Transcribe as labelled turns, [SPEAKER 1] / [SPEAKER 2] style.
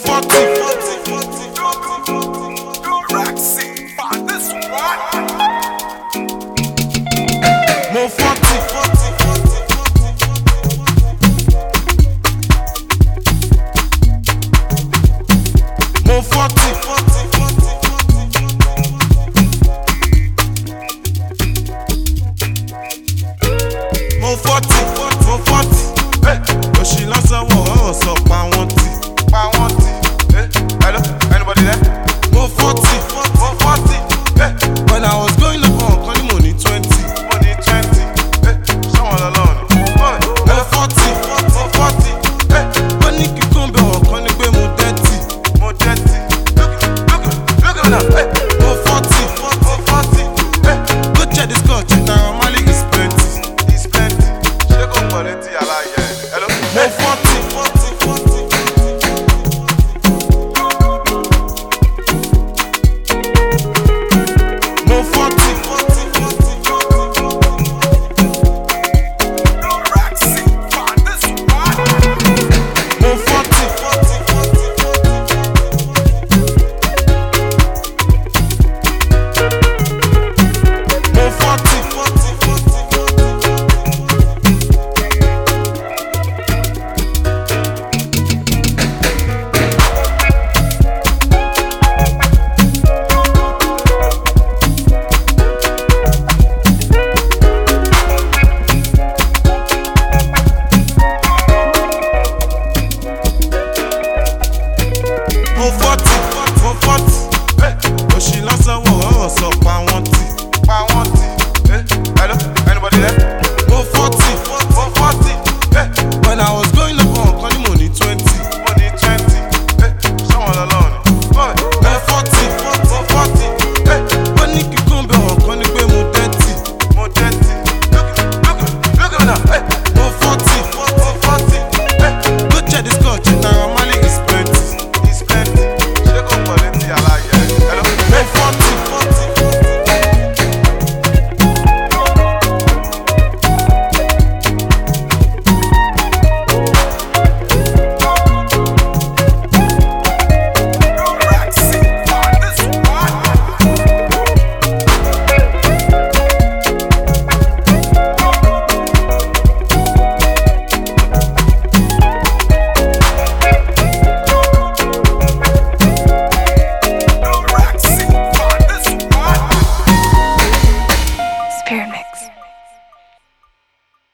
[SPEAKER 1] 40. Mo 40. Mo 40. Mo 40. Mo 40. Oṣì lọ́sàn wọ̀ sọ pa wọ́n tì. Hello, anybody there? Mo 40. Mo 40. When I was going up on Connie money 20. Someone alone. Mo 40. Mo 40. Wọ́n ní kíkún bẹ̀ wọ̀n kan ní pé mo 30. Look at me now. Mo 40. Go check the score, check Naira Marley.